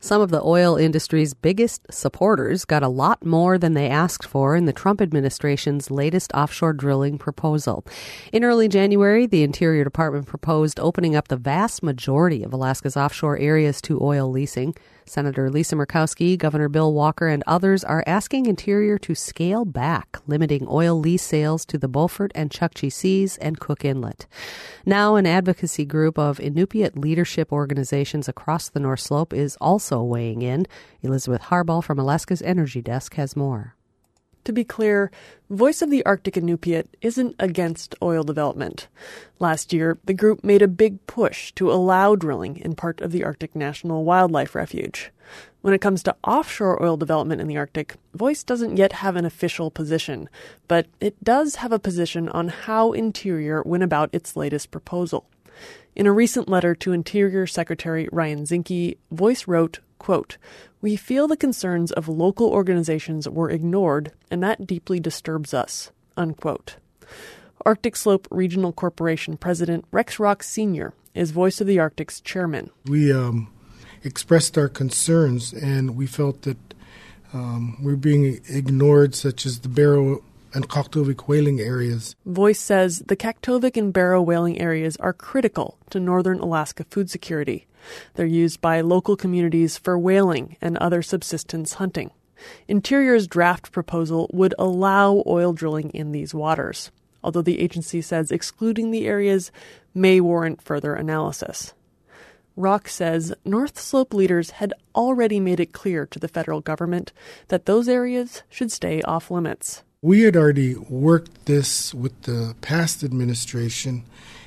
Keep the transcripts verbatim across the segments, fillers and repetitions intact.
Some of the oil industry's biggest supporters got a lot more than they asked for in the Trump administration's latest offshore drilling proposal. In early January, the Interior Department proposed opening up the vast majority of Alaska's offshore areas to oil leasing. Senator Lisa Murkowski, Governor Bill Walker, and others are asking Interior to scale back, limiting oil lease sales to the Beaufort and Chukchi Seas and Cook Inlet. Now, an advocacy group of Inupiat leadership organizations across the North Slope is also weighing in. Elizabeth Harbaugh from Alaska's Energy Desk has more. To be clear, Voice of the Arctic Inupiat isn't against oil development. Last year, the group made a big push to allow drilling in part of the Arctic National Wildlife Refuge. When it comes to offshore oil development in the Arctic, Voice doesn't yet have an official position, but it does have a position on how Interior went about its latest proposal. In a recent letter to Interior Secretary Ryan Zinke, Voice wrote, quote, "We feel the concerns of local organizations were ignored, and that deeply disturbs us," unquote. Arctic Slope Regional Corporation President Rex Rock Senior is Voice of the Arctic's chairman. We um, expressed our concerns, and we felt that um, we're being ignored, such as the Barrow and Kaktovik whaling areas. Voice says the Kaktovik and Barrow whaling areas are critical to northern Alaska food security. They're used by local communities for whaling and other subsistence hunting. Interior's draft proposal would allow oil drilling in these waters, although the agency says excluding the areas may warrant further analysis. Rock says North Slope leaders had already made it clear to the federal government that those areas should stay off limits. We had already worked this with the past administration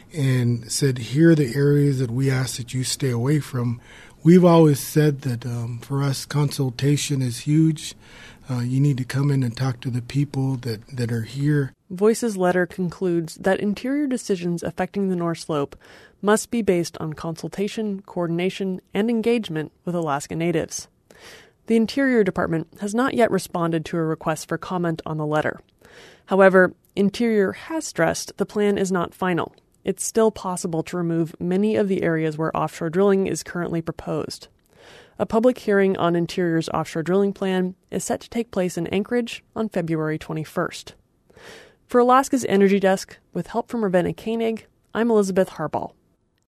and said, here are the areas that we ask that you stay away from. We've always said that um, for us, consultation is huge. Uh, you need to come in and talk to the people that, that are here. Voice's letter concludes that Interior decisions affecting the North Slope must be based on consultation, coordination, and engagement with Alaska Natives. The Interior Department has not yet responded to a request for comment on the letter. However, Interior has stressed the plan is not final. It's still possible to remove many of the areas where offshore drilling is currently proposed. A public hearing on Interior's offshore drilling plan is set to take place in Anchorage on February twenty-first. For Alaska's Energy Desk, with help from Ravenna Koenig, I'm Elizabeth Harbaugh.